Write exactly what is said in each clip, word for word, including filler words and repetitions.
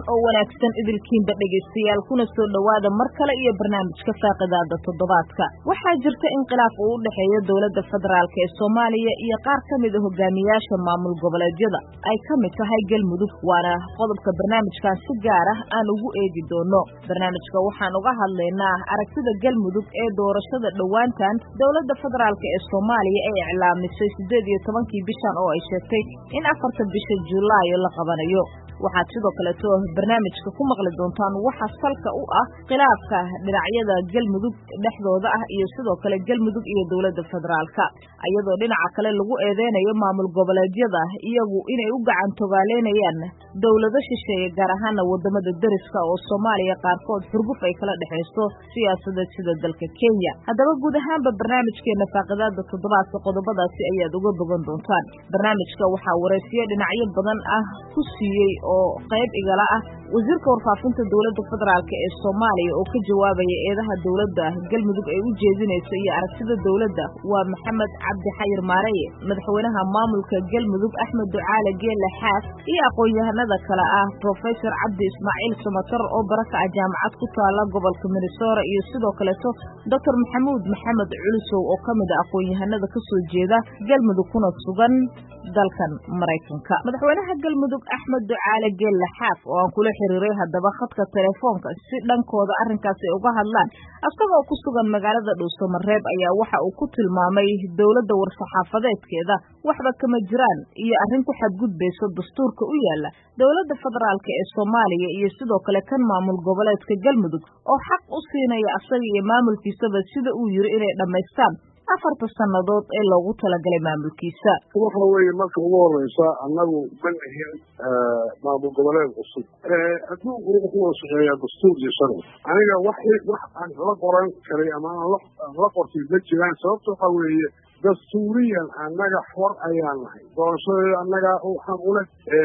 oo wanaagsan idilkiinba dhageystayaal kuna soo dhawaada mar kale iyo barnaamijka faaqidaada toddobaadka. Waxaa jirta inqilaaf uu u dhaxeeyo dawladda federaalka ee Soomaaliya iyo qaar ka mid ah hogaamiyaasha maamul goboleedyada ay ka mid tahay Galmudug, waana qodobka barnaamijkan si gaar ah aan ugu eegi doono. Barnaamijka waxaan uga hadlaynaa aragtida Galmudug ee doorashada dhawaantan dawladda federaalka ee Soomaaliya ay iclaamisay sideed iyo tobankii bishan oo ay sheegtay in afarta bisha Juulaay la qabanayo. waxaad sidoo kale too barnaamijka ku maqli doontaan waxa salka u ah khilaafka dhinacyada Galmudug dhexdooda ah iyo sidoo kale Galmudug iyo dawladda federaalka, iyadoo dhinaca kale lagu eedeynayo maamul goboleedyada iyagu inay u gacan togaaleynayaan dawlado shisheeye gaar ahaan wadamada dariska oo Soomaaliya qaarkood xurguf ay kala dhaxayso siyaasadeed sida dalka Kenya. Haddaba guud ahaanba barnaamijkeena faaqidaada toddobaadka qodobadaasi ayaad uga bogan doontaan. Barnaamijka waxaa wareysiyo dhinacyo badan ah ku siiyey oo qayb igala ah wasiirka warfaafinta dawladda federaalka ee Soomaaliya oo ka jawaabaya eedaha dawladda Galmudug ay u jeedinayso iyo aragtida dawladda waa Maxamed Cabdi Xayir Maareye, madaxweynaha maamulka Galmudug Axmed Ducaale Geelle Xaas iyo aqoon-yahanada kale ah Professor Cabdi Ismaaciil Samatar oo baraka ah jaamacad ku taala gobolka Minnesota iyo sidoo kale Doctor Maxamuud Maxamed Culusow oo kamid ah aqoon-yahanada ka soo jeeda Galmudug kuna sugan dalkan Mareykanka. Madaxweynaha Galmudug Axmed Ducaale Geelle Xaas oo aan kula xiriiray haddaba khadka telefoonka si dhankooda arrinkaas ay uga hadlaan asagoo ku sugan magaalada Dhuusamareeb ayaa waxa uu ku tilmaamay dawladda war-saxaafadeedkeeda waxba kama jiraan iyo arrin ku xadgudbayso dastuurka u yaala dawladda federaalka ee Soomaaliya iyo sidoo kale kan maamul goboleedka Galmudug oo xaq u siinaya asaga iyo maamulkiisaba sida uu yiri inay dhameystaan afarta sanadood ee loogu talagalay maamulkiisa. waxa weeye marka ugu horeysa annagu bannahin maamul goboleed cusub ee adduunku wuxuu ku shaqeeyaa dastuur iyo sharci. aniga wax wax aan la qoran karay ama aan la qortay ma jiraan, sababta waxa weeye dastuuriyan annaga xor ayaan nahay, doorashada annaga xaq u leh,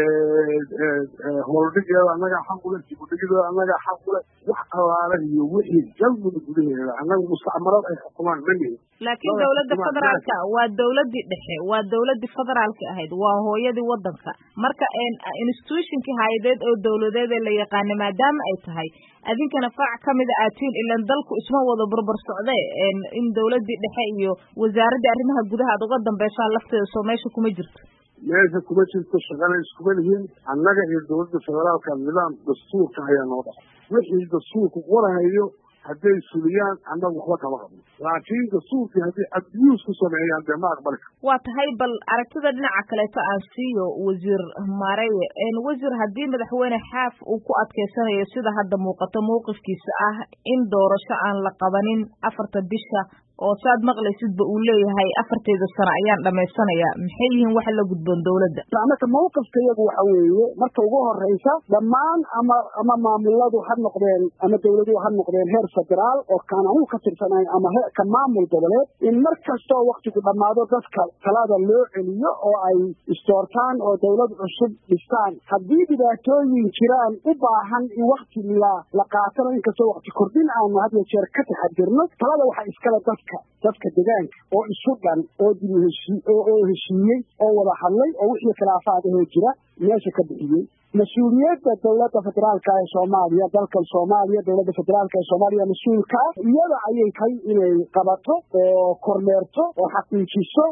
howldhigeeda annaga xaq u leh, dibudhigeeda annaga xaq u leh, wax alaala iyo wixii Galmudug gudaheeda annaga mustacmarad ay xukumaan ma nihin. laakiin dawladda federaalka waa dawladii dhexe, waa dawladii federaalka ahayd, waa hooyadii wadanka. marka institutionkii hay'adeed oo dawladeed la yaqaan maadaama ay tahay adinkana faac kamid ah aatiin ilaan dalku isma wada barbar socday in dawladii dhexe iyo wasaaradda arrimaha gudaha aad uga dambeysaan lafteeda soo meesha kuma jirto. meesha kuma jirto, shaqana iskuma lihiin. annaga iyo dawladda federaalka nidaam dastuurka ayaa noo dhaxay. wixii dastuurku qorahayo hadday fuliyaan annagu waxba kama qabno, laakiin dastuurkii haddii abiyuus ku sameeyaan dee ma aqbali karo. waa tahay bal aragtida dhinaca kaleeto aan siiyo wasiir Maareye. wasiir haddii madaxweyne Xaaf uu ku adkeysanayo sida hadda muuqato mowqifkiisa ah in doorasho aan la qabanin afarta bisha oo saad maqlaysidba uu leeyahay afarteeda sano ayaan dhamaysanaya, maxay yihiin waxa la gudboon dawladda? macnaha mowqifka iyagu waxa weeye marka ugu horeysa dhammaan ama ama maamuladu ha noqdeen ama dawladuhu ha noqdeen heer federaal oo kaan anigu ka tirsanayn ama heerka maamul goboleed in mar kastoo waqtigu dhammaado dadka talada loo celiyo oo ay isdoortaan oo dawlad cusub dhistaan. haddii dhibaatooyin jiraan u baahan in waqti la la qaatano inkastoo waqti kordhin aanu had iyo jeer ka taxadirno, talada waxaa iskale dadka dadka deegaanka oo isu dhan oo dib u heshii oo heshiiyey oo wada hadlay oo wixii khilaafaad ah jira meesha ka bixiyey. mas-uuliyadda dawladda federaalka ee Soomaaliya dalkan Soomaaliya dawladda federaalka ee Soomaaliya mas-uulka iyada ayay tahay inay qabato oo kormeerto oo xaqiijiso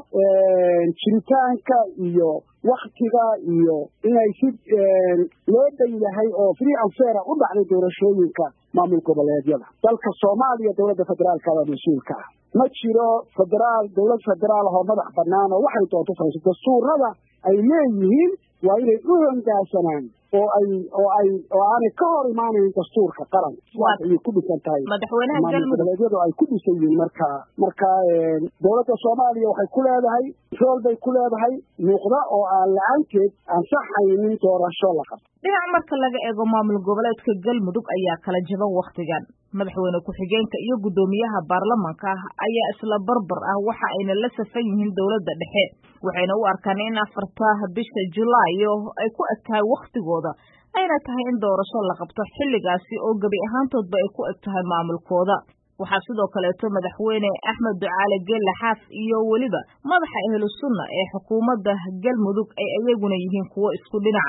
jiritaanka iyo waqtiga iyo inay si loo daylahay oo free and fair u dhacday doorashooyinka maamul goboleedyada dalka Soomaaliya. dawladda federaalka waa mas-uulka ma jiro federaal dawlad federaal oo madax bannaan oo waxay doonto fayso dastuurada ay leeyihiin waa inay u hoggaansanaan oo ay oo ay oo aanay ka hor imaanayn dastuurka qaran waxay ku dhisan tahay madaxweynaha Galmudug ay ku dhisan yihiin. marka marka dawladda Soomaaliya waxay ku leedahay rol bay ku leedahay muuqda oo aan la'aanteed aan saxaynin doorasho la qabto. dhinaca marka laga eego maamul goboleedka Galmudug ayaa kala jaban waqtigan. madaxweyne ku-xigeenka iyo gudoomiyaha baarlamaanka ayaa isla barbar ah waxa ayna la safan yihiin dawladda dhexe, waxayna u arkaan in afarta bisha Juulaay ay ku egtahay waqtigooda ayna tahay in doorasho la qabto xilligaasi oo gabi ahaantoodba ay ku egtahay maamulkooda. waxaa sidoo kaleeto madaxweyne Axmed Ducaale Geelle Xaas iyo weliba madaxa Ahlu Sunna ee xukuumadda Galmudug ay ayaguna yihiin kuwo isku dhinaca.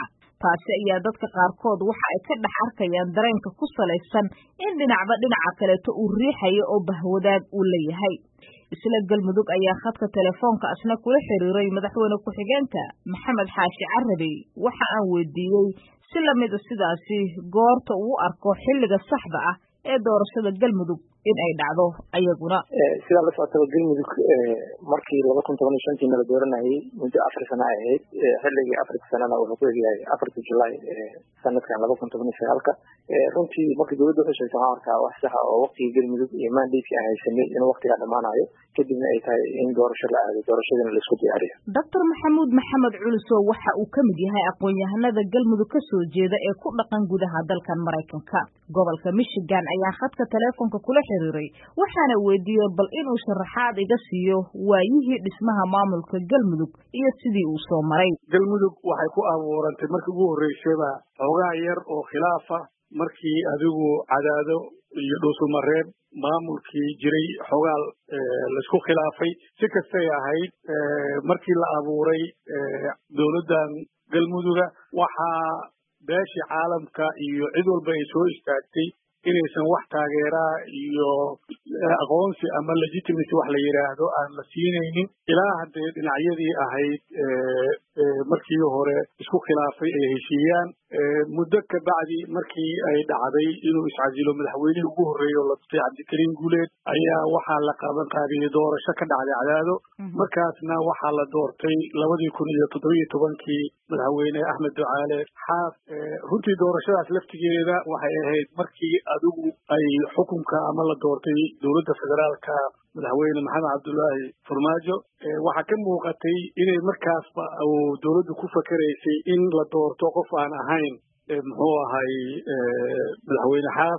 taasi ayaa dadka qaarkood waxa ay ka dhex arkayaan dareenka ku salaysan in dhinacba dhinaca kaleeto uu riixayo oo bahwadaag uu leeyahay. isla galmudug ayaa khadka telefoonka asna kula xiriiray madaxweyne ku-xigeenka maxamed xaashi carabi waxa aan weydiiyey si lamida sidaasi goorta uu arko xilliga saxda ah ee doorashada galmudug in ay dhacdo ayaguna. sidaa la socotaba galmudug markii laba kun toban iyo shantii nala dooranayay muddo afar sana ay ahayd xilligii afarta sanana wuxuu ku egyahay afarta julaay sanadkan laba kun toban iyo sagaalka runtii markii dowladda waxay sheegtay waxaan arkaa wax saxa oo waqtigii galmudug iyo mandatekii aan haysanay inuu waqtigaa dhammaanayo kadibna ay tahay in doorasho la aado doorashadana laisku diyaariyo. doctor maxamuud maxamed culusow waxa uu ka mid yahay aqoon-yahanada galmudug ka soo jeeda ee ku dhaqan gudaha dalkan Maraykanka. gobolka Michigan ayaa khadka telefoonka kula xiriiray waxaana weydiiyey bal inuu sharaxaad iga siiyo waayihii dhismaha maamulka galmudug iyo sidii uu soo maray. galmudug waxay ku abuurantay markii ugu horreysayba xoogaa yar oo khilaafa markii adigu Cadaado iyo Dhuusumareeb maamulkii jiray xogaal laisku khilaafay si kastay ahayd markii la abuuray dowladdan galmuduga waxaa beeshii caalamka iyo cid walba ay soo istaagtay inaysan wax taageeraa iyo aqoonsi ama legitimacy wax la yidhaahdo aan la siinaynin ilaa haddee dhinacyadii ahayd markii hore isku khilaafay ay heshiiyaan muddo ka bacdi markii ay dhacday inuu iscasilo madaxweynihii ugu horreeyey oo la tutay cabdikariim guuleed ayaa waxaa la qaban qaadiyey doorasho ka dhacday Cadaado markaasna waxaa la doortay labadii kun iyo toddobiyo tobankii madaxweyne Axmed Ducaale Xaaf. runtii doorashadaas laftigeeda waxay ahayd markii adigu ay xukunka ama la doortay dowladda federaalka madaxweyne maxamed cabdullaahi farmaajo waxaa ka muuqatay inay markaasba uu dowladdu ku fakeraysay in la doorto qof aan ahayn muxuu ahay madaxweyne Xaaf.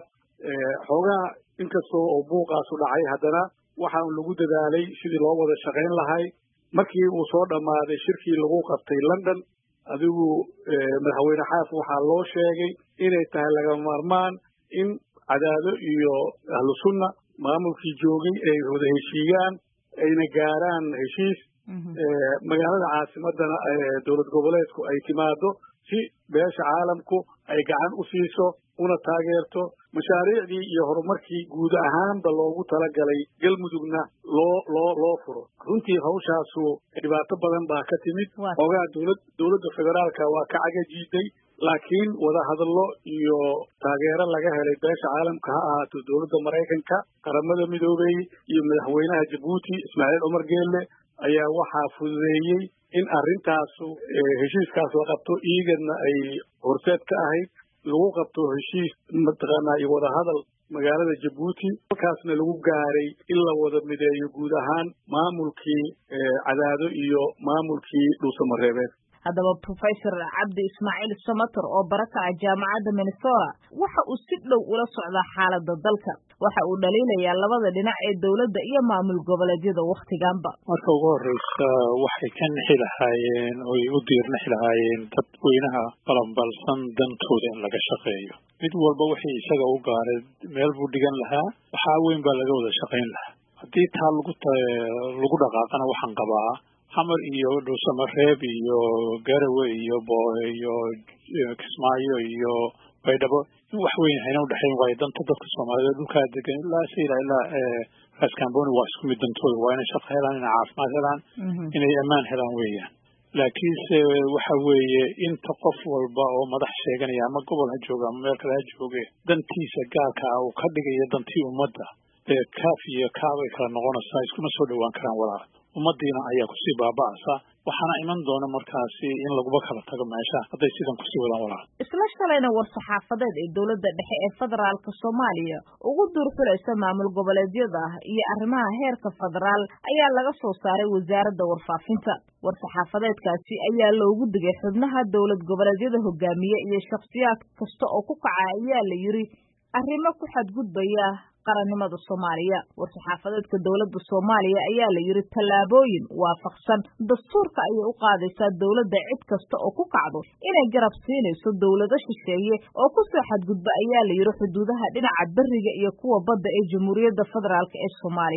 xoogaa inkastoo oo buuqaasu dhacay haddana waxaa lagu dadaalay sidii loo wada shaqayn lahay. markii uu soo dhammaaday shirkii lagu qabtay London adigu madaxweyne Xaaf waxaa loo sheegay inay tahay laga maarmaan in Cadaado iyo ahlu sunna maamulkii joogay ay wada heshiiyaan ayna gaaraan heshiis magaalada caasimadana dowlad goboleedku ay timaado si beesha caalamku ay gacan u siiso una taageerto mashaariicdii iyo horumarkii guud ahaanba loogu talagalay galmudugna loo loo loo furo. runtii hawshaasu dhibaato badan baa ka timid ogaa dowlad dowladda federaalka waa ka cagajiiday laakiin wada hadallo iyo taageero laga helay beesha caalamka ha ahaato dowladda Maraykanka qaramada midoobay iyo madaxweynaha Djibouti Ismaaciil Cumar Geelle ayaa waxaa fududeeyey in arrintaasu heshiiskaas la qabto iigadna ay horseed ka ahayd lagu qabto heshiis mataqaanaa iyo wada hadal magaalada Djibouti halkaasna lagu gaaray in la wada mideeyo guud ahaan maamulkii Cadaado iyo maamulkii Dhuusamareebeed. haddaba professor cabdi ismaaciil samator oo baraka ah jaamacadda Minnesota waxa uu si dhow ula socdaa xaaladda dalka waxa uu dhaliilayaa labada dhinac ee dowladda iyo maamul goboleedyada waqtiganba. marka ugu horeysa waxay ka nixi lahaayeen oo u diirnixi lahaayeen dadweynaha balanbalsan dantooda in laga shaqeeyo mid walba wixii isaga u gaaray meel buu dhigan lahaa waxaa weyn baa laga wada shaqayn lahaa haddii taa lagu lagu dhaqaaqana waxaan qabaa xamar iyo Dhuusamareeb iyo Garowe iyo iyo Kismaayo iyo Baydhabo in wax weyn hayna u dhaxayn waayo danta dadka Soomaaliyeed dhulka degan ilaa sayla ilaa Raskamboni waa isku mid dantooda waa inay shaqo helaan inay caafimaad helaan inay ammaan helaan weeyaan laakiinse waxa weeye inta qof walba oo madax sheeganaya ama gobol ha jooga ama meel kale ha jooge dantiisa gaarka ah uu ka dhigayo dantii ummadda ee kaaf iyo kaabay kala noqonaysaa iskuma soo dhowaan karaan walaal ummadiina ayaa kusii baaba'aysa waxaana iman doona markaasi in laguba kala tago meesha hadday sidan kusii wadaan walaal. isla shalayna war saxaafadeed ee dowladda dhexe ee federaalka Soomaaliya ugu duurxulaysa maamul goboleedyada iyo arrimaha heerka federaal ayaa laga soo saaray wasaaradda warfaafinta. war saxaafadeedkaasi ayaa loogu digay xubnaha dowlad goboleedyada hogaamiye iyo shakhsiyaad kasta oo ku kaca ayaa la yiri arrimo ku xadgudbaya qarannimada Soomaaliya. war saxaafadeedka dowladda Soomaaliya ayaa la yiri tallaabooyin waafaqsan dastuurka ay u qaadaysaa dowladda cid kasta oo ku kacdo inay garab siinayso dowlado shisheeye oo ku soo xadgudba ayaa la yiri xuduudaha dhinaca bariga iyo kuwa badda ee Jamhuuriyadda Federaalka ee Soomaaliya.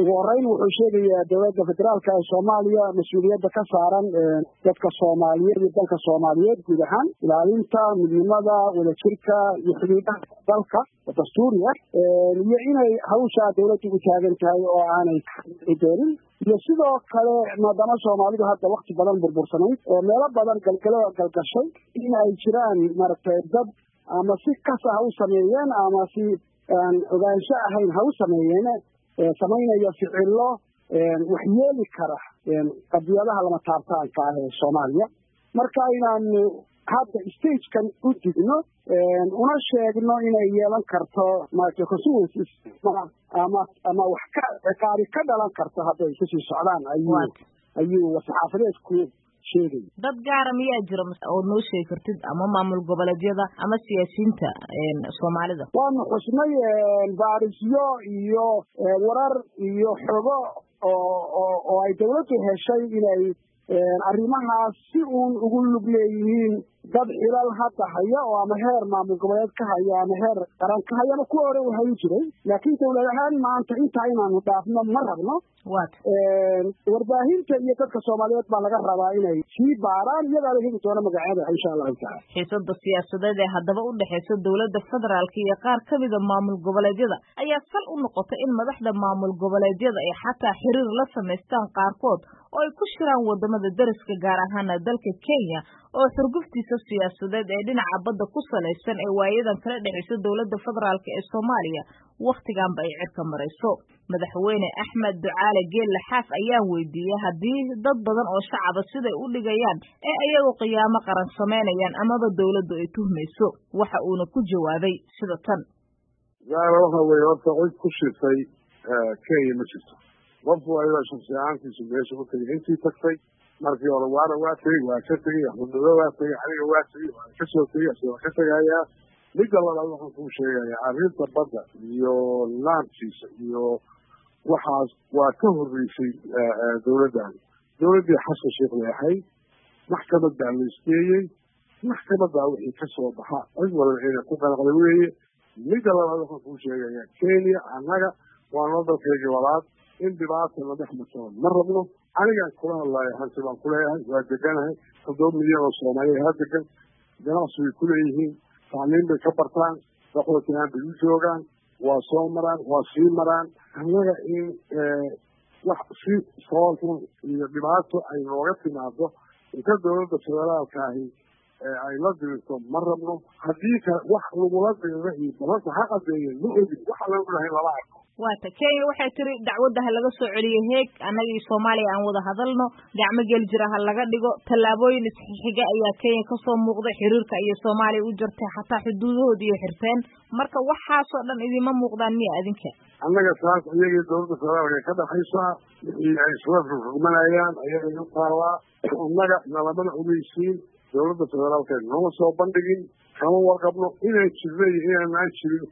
ugu horeyn wuxuu sheegayaa dowladda federaalka ee soomaaliya mas-uuliyadda ka saaran dadka soomaaliyeed iyo dalka soomaaliyeed guud ahaan ilaalinta midnimada wadajirka iyo xuduudaha dalka dastuuriya iyo inay hawshaa dowladdu u taagan tahay oo aanay doonin iyo sidoo kale maadaama soomaalidu hadda wakti badan burbursanayd oo meelo badan galgalo galgashay in ay jiraan maaragtay dad ama si kas ah u sameeyeen ama si aan ogaansho ahayn ha u sameeyeen samaynaya ficilo waxyeeli kara qadiyadaha lama taabtaanka ah ee soomaaliya marka inaanu hadda stagekan u digno una sheegno inay yeelan karto maaragtay consequences ama ama wax ka ciqaabi ka dhalan karto hadday kusii socdaan ayuu ayuu saxaafadeedku sheegay dad gaara miyaa jira oo noo sheegi kartid ama maamul goboleedyada ama siyaasiyiinta soomaalida waanu xusnay baarisyo iyo warar iyo xogo oo oo oo ay dawladdu heshay inay arrimahaas si uun ugu lug leeyihiin dad xilal hadda haya oo ama heer maamul goboleed ka haya ama heer qaran ka hayana kuwa hore u hayn jiray laakiin dawlad ahaan maanta intaa inaanu dhaafno ma rabno warbaahinta iyo dadka soomaaliyeed baa laga rabaa inay sii baaraan iyadaa la heli doono magacyada insha allahu tacaala xiisada siyaasadeed ee haddaba u dhexeysa dowladda federaalka iyo qaar ka mida maamul goboleedyada ayaa sal u noqotay in madaxda maamul goboleedyada ay xataa xiriir la samaystaan qaarkood oo ay ku shiraan wadamada dariska gaar ahaana dalka Kenya oo xurguftiisa siyaasadeed ee dhinaca badda ku salaysan ee waayadan kala dhexeysa dowladda federaalka ee Soomaaliya waqtigan bay cirka marayso madaxweyne Axmed Ducaale Geelle Xaaf ayaa weydiiyay hadii dad badan oo shacab siday u dhigayaan ee ayagu qiyaamo qaran sameynayaan amaba dowladdu ay tuhmayso waxa uuna ku jawaabay sida tan gaar waxa weeye horta cid ku shifay Kenya ma jirto qofku ayada shakhsiyaankiisu meesha ku tagay intii tagtay markii hore waana waa tagay waa ka tagay xudduudo waa tagay aniga waa tagay waa ka soo tagay asoo ka tagayaa midda labaad waxaan kuu sheegayaa arrinta badda iyo laantiisa iyo waxaas waa ka horreysay dowladdan dowladdii xasan sheekh leexay maxkamad baa la isteeyey maxkamaddaa wixii ka soo baxa cid walba inay ku qanacda weeye midda labaad waxaan kuu sheegayaa Kenya annaga waa noo dalkaygii labaad in dhibaata la dhex marto ma rabno anigaan kula hadlaayo hanti baan kuleeyahay waa deganahay toddoba milyan oo soomaaliya ha degan ganacsi way kuleeyihiin tacliim bay ka bartaan daqootinaan bay u joogaan waa soo maraan waa sii maraan annaga in wax si soolxun iyo dhibaato ay nooga timaado inta dowladda federaalka ahi ay la dirirto ma rabno haddii kale wax lagula dirira iyo balanka ha qadeeyeen ma ogin waxa lagu dhahay laba arko waata Kenya waxay tiri dacwadda laga soo celiyay heeg annaga iyo Soomaaliya aan wada hadalno gacmo gel jira ha laga dhigo talaabooyin isxiga ayaa Kenya ka soo muuqday xiriirka iyo Soomaaliya u jirtay xataa xuduudahoodii iyo xirteen marka waxaas oo dhan idima muuqdaan miya adinka annaga taas iyagii dowladda federaalka ka dhaxaysa wixii ay isla rumanayaan ayaga u taallaa annaga nalamada ogeysiin dowladda federaalka nooma soo bandhigin kama warqabno inay jirnay inaan jirin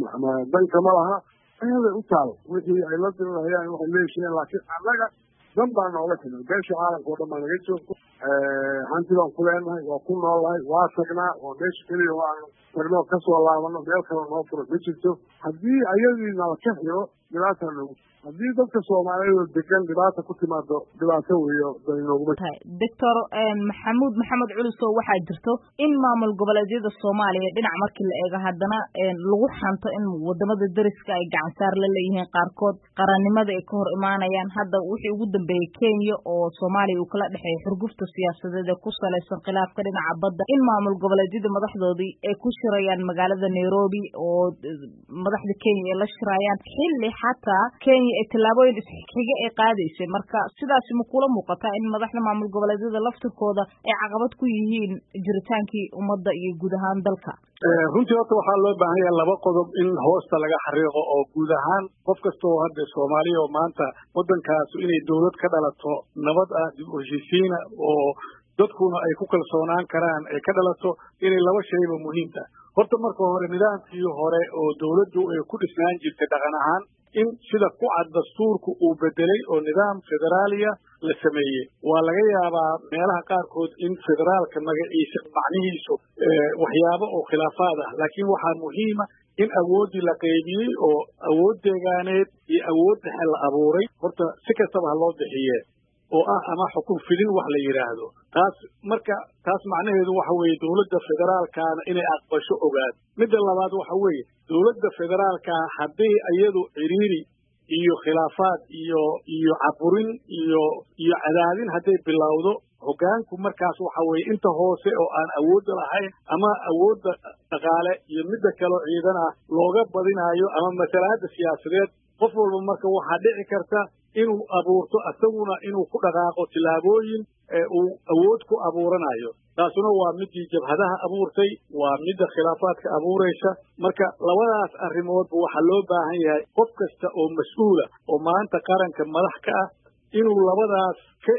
danka ma laha ayada u taal wixii ay la dirirayaan waxay leesheen laakiin annaga dan baa nooga timid beesha caalamka oo dhan baa naga joogto hanti baan ku leenahay waa ku noolahay waa tagnaa waa meesha keliya oo aanu tagnoo kasoo laabano meel kale noo furo ma jirto haddii ayadii nala ka xiro dhibaataa noogu haddii dadka soomaaliyeed degan dhibaata ku timaado dhibaato weeyo dan nooguma doctor maxamuud maxamed culusow waxaa jirto in maamul goboleedyada Soomaaliya dhinac markii la eego haddana lagu xanto in wadamada dariska ay gacan saar la leeyihiin qaarkood qarannimada ay ka hor imaanayaan hadda wixii ugu dambeeyay Kenya oo Soomaaliya uu kala dhaxeeyay xurgufta siyaasadeed ee ku salaysan khilaafka dhinaca badda in maamul goboleedyada madaxdoodii ay ku shirayaan magaalada Nairobi oo madaxda Kenya ay la shirayaan xilli xataa Kenya ee talaabooyin isxiga ay qaadaysay marka sidaas ma kula muuqata in madaxda maamul goboleedyada laftirkooda ay caqabad ku yihiin jiritaankii ummadda iyo guud ahaan dalka runtii horta waxaa loo baahan yahay laba qodob in hoosta laga xariiqo oo guud ahaan qof kasta oo hadda Soomaaliya oo maanta waddankaas inay dowlad ka dhalato nabad ah dib u heshiisiina oo dadkuna ay ku kalsoonaan karaan ay ka dhalato inay laba shayba muhiim tahay horta marka hore nidaamkii hore oo dowladdu ay ku dhisnaan jirtay dhaqan ahaan in sida ku cad dastuurku uu bedelay oo nidaam federaaliya la sameeyey waa laga yaabaa meelaha qaarkood in federaalka magaciisa macnihiisu waxyaabo oo khilaafaad ah laakiin waxaa muhiima in awoodii la qaybiyey oo awood deegaaneed iyo awood dhexe la abuuray horta si kastaba ha loo bixiye oo ah ama xukun fidin wax la yidhaahdo taas marka taas macnaheedu waxa weeye dowladda federaalkaana inay aqbasho ogaad midda labaad waxa weeye dowladda federaalka haddii iyadu ciriiri iyo khilaafaad iyo iyo caburin iyo iyo cadaadin hadday bilowdo hoggaanku markaas waxa weeye inta hoose oo aan awoodda lahayn ama awoodda dhaqaale iyo midda kaloo ciidan ah looga badinaayo ama masalaadda siyaasadeed qof walba marka waxaa dhici karta inuu abuurto asaguna inuu ku dhaqaaqo tillaabooyin uu awood ku abuuranayo taasuna waa midii jabhadaha abuurtay waa midda khilaafaadka abuuraysa marka labadaas arrimoodba waxaa loo baahan yahay qof kasta oo mas-uula oo maanta qaranka madax ka ah inuu labadaas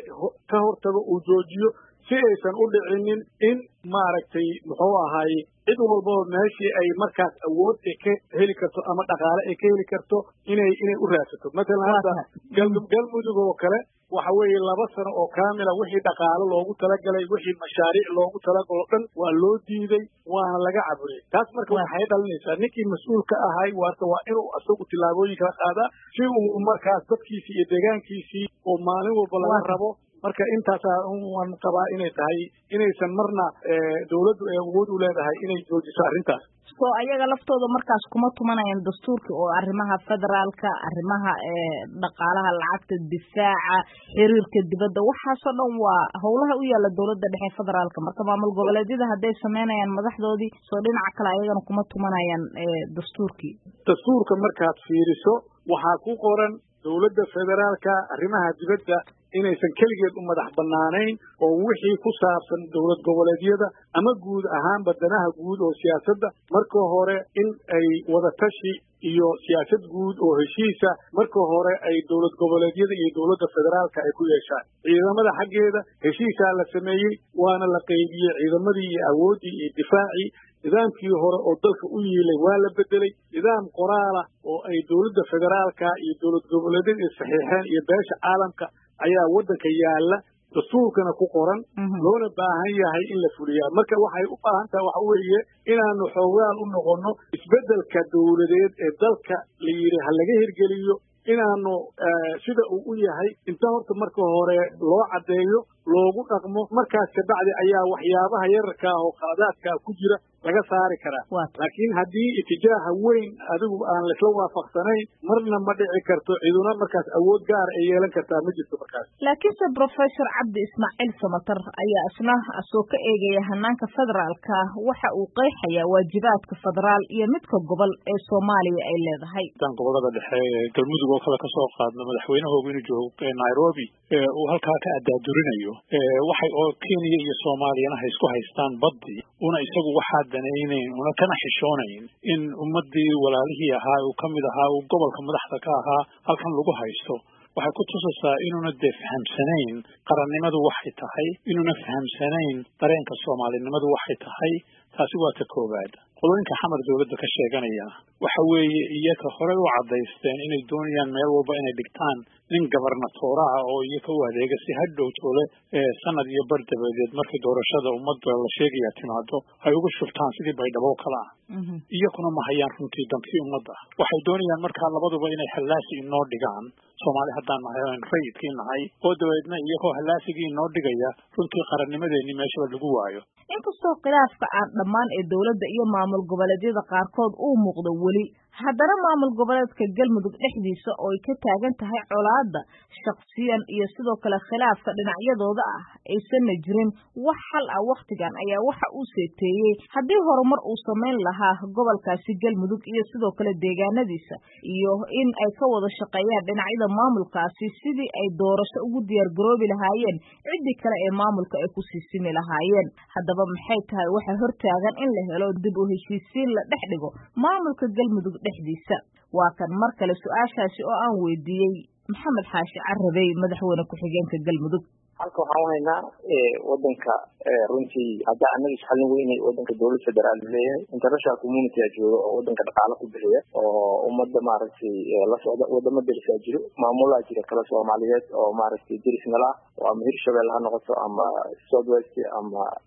ka hortago uu joojiyo si aysan u dhicinin in maaragtay muxuu ahaaye cid walbaba meeshii ay markaas awood ay ka heli karto ama dhaqaale ay ka heli karto inay inay u raadsato matalan hadda galmudug oo kale waxa weeye laba sano oo kaamila wixii dhaqaale loogu talagalay wixii mashaariic loogu talagalo dhan waa loo diiday waana laga caburiyey taas marka waxay dhalinaysaa ninkii mas-uulka ahay waata waa inuu asagu tillaabooyin kala qaadaa si uu markaas dadkiisii iyo deegaankiisii oo maalin walba laga rabo marka intaasaa waan qabaa inay tahay inaysan marna dawladdu ay awood u leedahay inay joojiso arrintaas soo ayaga laftooda markaas kuma tumanayaan dastuurka oo arrimaha federaalka arrimaha dhaqaalaha lacagta difaaca xiriirka dibadda waxaasoo dhan waa howlaha u yaalla dawladda dhexe federaalka marka maamul goboleedyada hadday samaynayaan madaxdoodii soo dhinaca kale ayagana kuma tumanayaan dastuurkii dastuurka markaad fiiriso waxaa ku qoran dawladda federaalka arrimaha dibadda inaysan keligeed u madax bannaanayn oo wixii ku saabsan dowlad goboleedyada ama guud ahaanba danaha guud oo siyaasadda marka hore in ay wadatashi iyo siyaasad guud oo heshiisa marka hore ay dowlad goboleedyada iyo dowladda federaalka ay ku yeeshaan ciidamada xaggeeda heshiisaa la sameeyey waana la qaybiyey ciidamadii iyo awooddii iyo difaacii nidaamkii hore oo dalka u yiilay waa la bedelay nidaam qoraala oo ay dowladda federaalka iyo dowlad goboleedyada saxiixeen iyo beesha caalamka ayaa waddanka yaalla dastuurkana ku qoran loona baahan yahay in la fuliyaa marka waxay u baahan tahay waxa weeye inaanu xoogaal u noqonno isbeddelka dawladeed ee dalka la yidhi ha laga hirgeliyo inaanu sida uu u yahay inta horta marka hore loo caddeeyo loogu dhaqmo markaas kabacdi ayaa waxyaabaha yararka ah oo qaladaadkaa ku jira laga saari karaa laakiin haddii itijaaha weyn adigu aan laisla waafaqsanayn marna ma dhici karto ciduna markaas awood gaar ay yeelan kartaa ma jirto markaas laakiinse professor cabdi ismaaciil samatar ayaa isna soo ka eegaya hanaanka federaalka waxa uu qeexayaa waajibaadka federaal iyo midka gobol ee soomaaliya ay leedahay dan gobolada dhexe galmudug oo kale kasoo qaadno madaxweynahooga inuu joogo nairobi uu halkaa ka adaadurinayo waxay oo kenya iyo soomaaliyana hay isku haystaan badii una isagu waxaa danaynayn una kana xishoonayn in ummadii walaalihii ahaa uu ka mid ahaa uu gobolka madaxda ka ahaa halkan lagu haysto waxay ku tusaysaa inuuna dee fahamsanayn qarannimadu waxay tahay inuuna fahamsanayn dareenka soomaalinimadu waxay tahay taasi waa ta koowaad qolooyinka xamar dawladda ka sheeganaya waxa weeye iyaka horey u caddaysteen inay doonayaan meel walba inay dhigtaan nin gobernatooraha oo iyaka u adeega si hadhow toole sanad iyo bar dabadeed markii doorashada ummadda la sheegaya timaado ay uga shubtaan sidii baydhabo kale ah iyakuna ma hayaan runtii dankii ummadda waxay doonayaan markaa labaduba inay hallaasi inoo dhigaan soomaali haddaan nahay oan rayidkii nahay oo dabeedna iyagoo hallaasigii inoo dhigaya runtii qarannimadeenii meeshaba lagu waayo inkastoo khilaafka aan dhammaan ee dawladda iyo maamul goboleedyada qaarkood uu muuqdo weli haddana maamul goboleedka galmudug dhexdiisa oo ay ka taagan tahay colaadda shakhsiyan iyo sidoo kale khilaafka dhinacyadooda ah aysanna jirin wax xal ah wakhtigan ayaa waxa uu seeteeyey haddii horumar uu samayn lahaa gobolkaasi galmudug iyo sidoo kale deegaanadiisa iyo in ay ka wada shaqeeyaan dhinacyada maamulkaasi sidii ay doorasho ugu diyaargaroobi lahaayeen ciddii kale ee maamulka ay ku siisimi lahaayeen haddaba maxay tahay waxa hortaagan in la helo dib u heshiisiin la dhex dhigo maamulka galmudug dhexdiisa waa kan mar kale su-aashaasi oo aan weydiiyey maxamed xaashi carabey madaxweyne ku-xigeenka galmudug halka waxaan u haynaa wadanka runtii hadda anaga isxalin weynay wadanka dowlad federaal leeyahay international community a jooga oo wadanka dhaqaalo ku bixiya oo ummadda maaragtay la socda wadamo derisaa jiro maamulaa jira kala soomaaliyeed oo maaragtay deris nala ah oo ama hirshabelle ha noqoto ama south west ama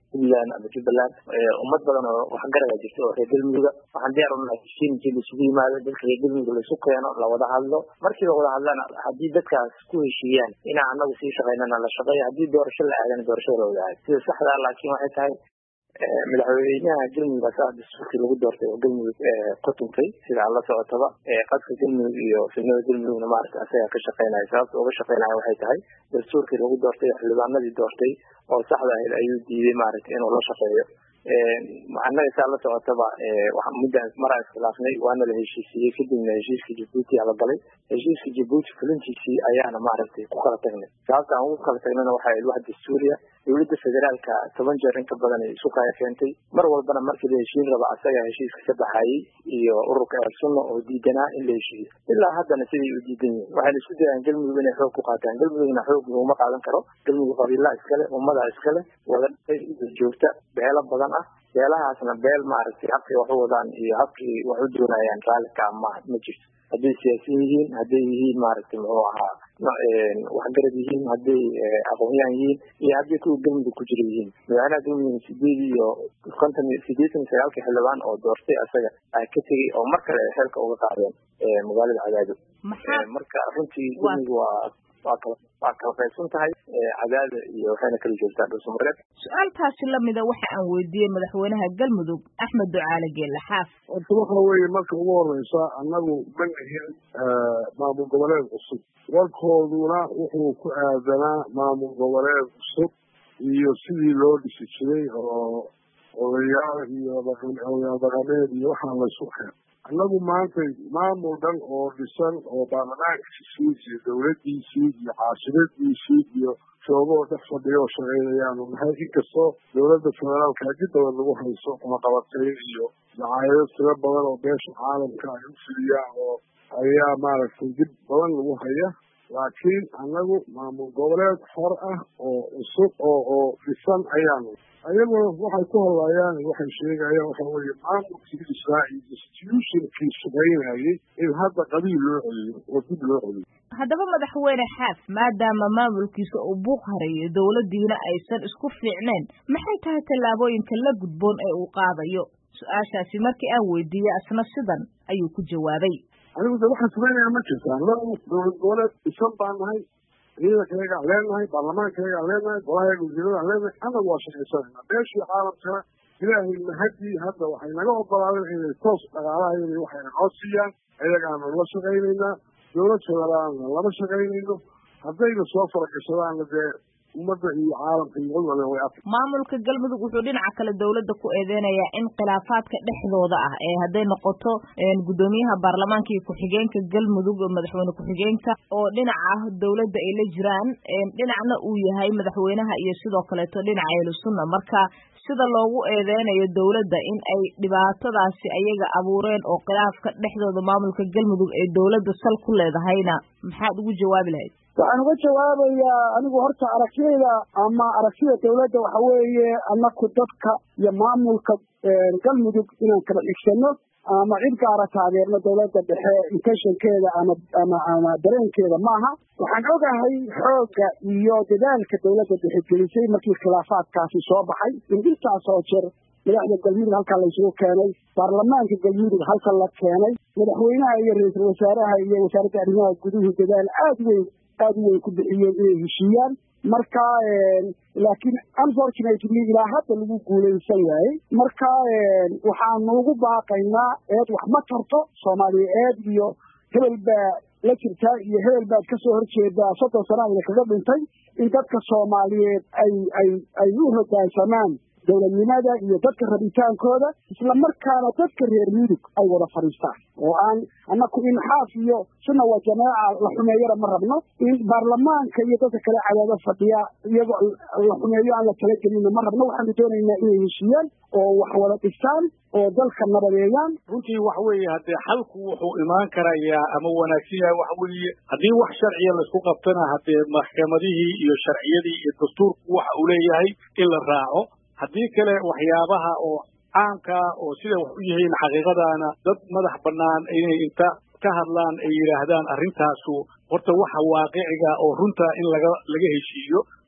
puntland ama jubbaland ummad badan oo waxgarada jirta oo reer galmudug waxaan diyaar u nahay heshiin intii la isugu yimaado dadka reer galmudug la isu keeno la wada hadlo markii la wada hadlana haddii dadkaas ku heshiiyaan inaan anagu sii shaqaynana la shaqeeyo haddii doorasho la aadana doorashada la wada aado sida saxda laakiin waxay tahay madaxweynaha galmudug asaa dastuurkii lagu doortay oo galmudug ka tuntay sida aan la socotaba qadka galmudug iyo sinada galmudugna maaragta asagaa ka shaqeynaya sababta uga shaqeynaya waxay tahay dastuurkii lagu doortay xildhibaanadii doortay oo saxda ahayd ayuu diiday maaragta inuu la shaqeeyo annaga saa la socotaba muddan maraan iskhilaafnay waana la heshiisiyey kadibna heshiiska jabuuti aa la galay heshiiska jabuuti fulintiisii ayaana maaragtay ku kala tagnay sababta aan ugu kala tagnayna waxay ahayd wax dastuuriya dowladda federaalka toban jeer inka badan ay isu kaya keentay mar walbana markii la heshiin raba asaga heshiiska ka baxayay iyo ururka ehelsunna oo diidanaa in la heshiiyo ilaa haddana siday u diidan yihiin waxayna isku dayaan galmudug inay xoog ku qaataan galmudugna xoog laguma qaadan karo galmudug qabiilaa iskale ummadaa iskale wada joogta beelo badan ah beelahaasna beel maaragtay habkay wax u wadaan iyo habkii wax u doonayaan raalika ma ma jirto hadday siyaasiyin yihiin hadday yihiin maaragtay muxuu ahaa waxgarad yihiin hadday aqoon-yahan yihiin iyo hadday kuwa galmudug ku jira yihiin madaxweynaha galmudug sideed iyo konton iyo sideetan iyo sagaalkii xildhibaan oo doortay asaga ay ka tegey oo mar kale ay xeelka uga qaadeen magaalada cadaado marka runtii galmudug waa waa kala waa kala qaybsan tahay cadaada iyo waxayna kala joogtaa dhulsamareed su-aaltaasi lamida waxa aan weydiiyey madaxweynaha galmudug axmed ducaale geelle xaaf horta waxa weeye marka ugu horeysa annagu ma nihin maamul goboleed cusub warkooduna wuxuu ku aadanaa maamul goboleed cusub iyo sidii loo dhisi jiray oo odayaal iyo odayaal dhaqameed iyo waxaan laysu xeer annagu maanta maamul dhan oo dhisan oo baarlamaankiisii iyo dawladdiisii iyo caashiradiisii iyo shoogoo dhex fadhiya oo shaqeynayaanu nahay inkastoo dowladda federaalka haddii badan lagu hayso kumaqabatay iyo dacaayado tiro badan oo beesha caalamka ay u filiyaan oo ayaa maaragtay dib badan lagu haya laakiin annagu maamul goboleed xor ah oo cusub oo oo dhisan ayaanu ayaguna waxay ku hadlayaan waxay sheegayaan waxa weeye maamulkii israa'iil institutionkii shaqaynayay in hadda qabiil loo celiyo oo dib loo celiyo haddaba madaxweyne xaaf maadaama maamulkiisa uu buuq harayo dowladdiina aysan isku fiicneen maxay tahay tallaabooyinka la gudboon ee uu qaadayo su-aashaasi markii aan weydiiyey asna sidan ayuu ku jawaabay anigu de waxaan samaynayaa ma jirta annagu dowlad goboleed dhisan baan nahay ciidankayagaan leenahay baarlamaankayagaan leenahay golahayaga wasiiradan leenahay annagu waa shaqaysanayna beeshii caalamkana ilaahay mahadii hadda waxay naga ogolaadeen inay toos dhaqaalahayn waxayna noo siiyaan ayagaanu la shaqaynaynaa dowlad federaalna lama shaqaynayno haddayna soo faragashadaanna dee ummadda iyo caalamka iyo cudwale way arka maamulka galmudug wuxuu dhinaca kale dowladda ku eedeynayaa in khilaafaadka dhexdooda ah ee hadday noqoto guddoomiyaha baarlamaanka iyo ku-xigeenka galmudug madaxweyne ku-xigeenka oo dhinaca ah dowladda ay la jiraan dhinacna uu yahay madaxweynaha iyo sidoo kaleeto dhinaca ahlusunna marka sida loogu eedeynayo dowladda in ay dhibaatadaasi ayaga abuureen oo khilaafka dhexdooda maamulka galmudug ee dowladda sal ku leedahayna maxaad ugu jawaabi lahayd waxaan uga jawaabayaa anigu horta aragtiyada ama aragtida dawladda waxa weeye annaku dadka iyo maamulka galmudug inaan kala xigsano ama cid gaara taageerno dawladda dhexe intentionkeeda ama ama ama dareenkeeda maaha waxaan ogahay xoogga iyo dadaalka dawladda dhexe gelisay markii khilaafaadkaasi soo baxay in intaas oo jeer madaxda galmudug halkaa laysugu keenay baarlamaanka galmudug halkan la keenay madaxweynaha iyo ra-iisul wasaaraha iyo wasaaradda arrimaha guduhu dadaal aada weyn aada u weyn ku bixiyeen inay heshiiyaan marka laakiin unfortunately ilaa hadda lagu guulaysan waayey marka waxaanu ugu baaqaynaa eed wax ma tarto soomaaliya eed iyo hebel baa la jirtaa iyo hebel baad kasoo horjeedaa soddon sanaadna kaga dhintay in dadka soomaaliyeed ay ay ay u hoggaansamaan dowladnimada iyo dadka rabitaankooda isla markaana dadka reer mudug ay wada fadhiistaan oo aan annaku in xaaf iyo sunna waa jamaaca la xumeeyana ma rabno in baarlamaanka iyo dadka kale cadaado fadhiya iyagoo la xumeeyo aan la tala gelinna ma rabno waxaanu doonaynaa inay heshiiyaan oo wax wada dhistaan oo dalka nabadeeyaan runtii waxa weeye haddee xalku wuxuu imaan karayaa ama wanaagsan yahay waxa weeye haddii wax sharciya laisku qabtana haddee maxkamadihii iyo sharciyadii iyo dastuurku waxa uu leeyahay in la raaco haddii kale waxyaabaha oo caamka oo sida wax u yihiin xaqiiqadaana dad madax bannaan inay inta ka hadlaan ay yidhaahdaan arrintaasu horta waxa waaqiciga oo runta in laga laga heshiiyo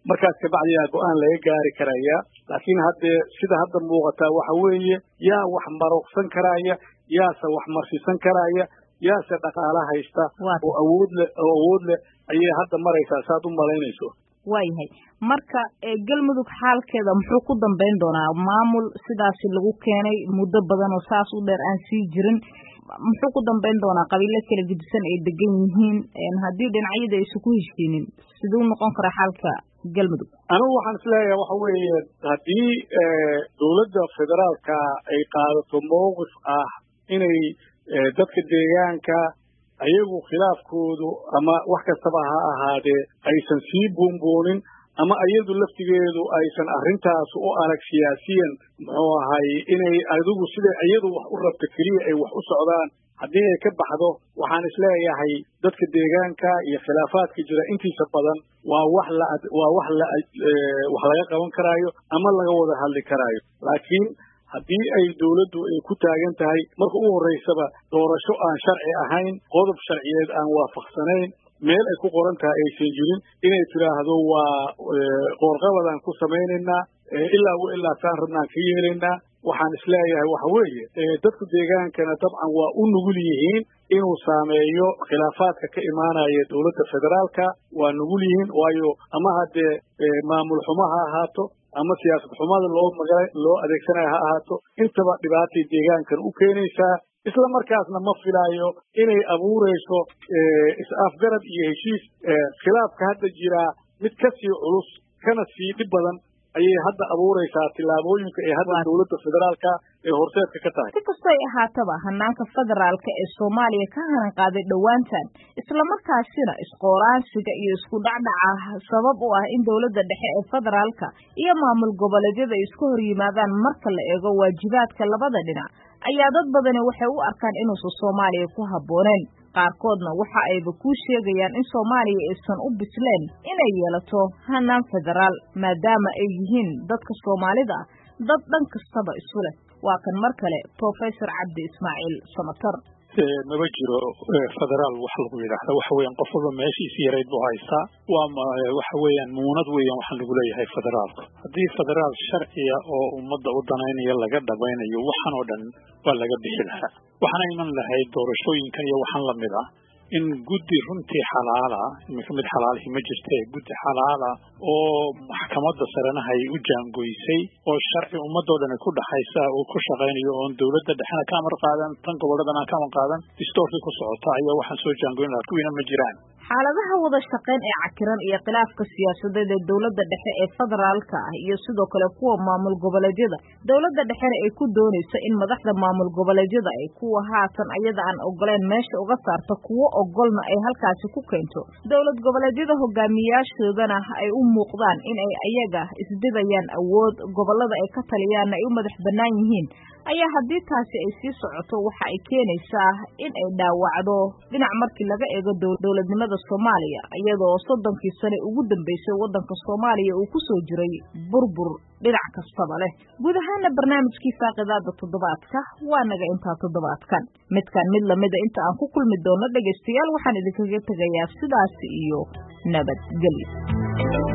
markaas kabacdiyaa go-aan laga gaari karaya. laakiin haddee sida hadda muuqataa waxa weeye yaa wax maroogsan karaya, yaase wax marsiisan karaya, yaase dhaqaala haysta oo awood leh oo awood leh ayay hadda maraysaa saad u malaynayso. waayahay marka galmudug xaalkeeda muxuu ku dambeyn doonaa? maamul sidaasi lagu keenay muddo badan oo saas u dheer aan sii jirin, muxuu ku dambeyn doonaa? qabiilo kala gedisan ay degan yihiin, haddii dhinacyada aysan ku heshiinin siduu noqon karaa xaalka galmudug? anigu waxaan isleeyahay waxa weeye haddii dowladda federaalka ay qaadato mowqif ah inay dadka deegaanka ayagu khilaafkoodu ama wax kastaba ha ahaadee aysan sii buunbuunin, ama iyadu laftigeedu aysan arrintaas u arag siyaasiyan muxuu ahay inay adigu sida iyadu wax u rabto keliya ay wax u socdaan, haddii ay ka baxdo waxaan isleeyahay dadka deegaanka iyo khilaafaadka jira intiisa badan waa wax la waa wax la wax laga qaban karaayo ama laga wada hadli karaayo. laakiin haddii ay dawladdu ay ku taagan tahay marka ugu horreysaba doorasho aan sharci ahayn, qodob sharciyeed aan waafaqsanayn, meel ay ku qoran tahay aysan jirin, inay tiraahdo waa qoorqabadaan ku samaynaynaa ilaa wa ilaa saan rabnaan ka yeelaynaa, waxaan isleeyahay waxa weeye dadku deegaankana dabcan waa u nugul yihiin inuu saameeyo khilaafaadka ka imaanaya dowladda federaalka, waa nugul yihiin waayo ama haddee maamul xumo ha ahaato ama siyaasad xumada loo maga loo adeegsanayo ha ahaato, intaba dhibaatay deegaankan u keenaysaa. isla markaasna ma filaayo inay abuurayso is-afgarad iyo heshiis. khilaafka hadda jiraa mid ka sii culus kana sii dhib badan ayay hadda abuuraysaa tillaabooyinka ee hadda dowladda federaalka ee horseedka ka tahay. si kastoo ay ahaataba hanaanka federaalka ee Soomaaliya ka hanan qaaday dhowaantan, isla markaasina isqoraansiga iyo isku dhacdhaca sabab u ah in dowladda dhexe ee federaalka iyo maamul goboleedyada isku hor yimaadaan marka la eego waajibaadka labada dhinac, ayaa dad badani waxay u arkaan inuusan Soomaaliya ku habbooneen. qaarkoodna waxa ayba ku sheegayaan in Soomaaliya aysan u bisleen inay yeelato hanaan federaal, maadaama ay yihiin dadka Soomaalida dad dhan kastaba isu leh. waa kan mar kale Professor Cabdi Ismaaciil Samatar. maba jiro federaal wax lagu yiraahdo, waxa weeyaan qof walba meeshiisa yareyd buu haystaa. waa waxa weeyaan muunad weeyaan waxaan lagu leeyahay federaalku. haddii federaal sharciya oo ummadda u danaynaya laga dhabaynayo waxaan oo dhan waa laga bixi lahaa, waxaana iman lahayd doorashooyinkan iyo waxaan la mid ah in guddi runtii xalaala, iminka mid xalaalihi ma jirtee, guddi xalaala oo maxkamadda sarena ay u jaangoysay oo sharci ummadoo dhan ku dhaxaysa uu ku shaqaynayo oon dowladda dhexna ka amar qaadan, tan goboladana ka amar qaadan, distoorkii ku socota ayaa waxaan soo jaangoyn lahaa, kuwiina ma jiraan. xaaladaha wada shaqayn ee cakiran iyo khilaafka siyaasadeed ee dowladda dhexe ee federaalka ah iyo sidoo kale kuwa maamul goboleedyada, dowladda dhexena ay ku doonayso in madaxda maamul goboleedyada ay kuwa haatan ayada aan ogoleen meesha uga saarto, kuwo ogolna ay halkaasi ku keento. dowlad goboleedyada hogaamiyaashoodana ay u muuqdaan in ay ayaga isbidayaan awood, gobolada ay ka taliyaanna ay u madax bannaan yihiin, ayaa haddii taasi ay sii socoto waxa ay keenaysaa in ay dhaawacdo dhinac markii laga eego dowladnimada Soomaaliya, iyadoo soddonkii sane ugu dambeysay waddanka Soomaaliya uu ku soo jiray burbur dhinac kastaba leh. guud ahaana barnaamijkii faaqidaada toddobaadka waa naga intaa toddobaadkan. midkan mid lamida inta aan ku kulmi doono dhegaystayaal waxaan idinkaga tegayaa sidaas iyo nabadgelyo.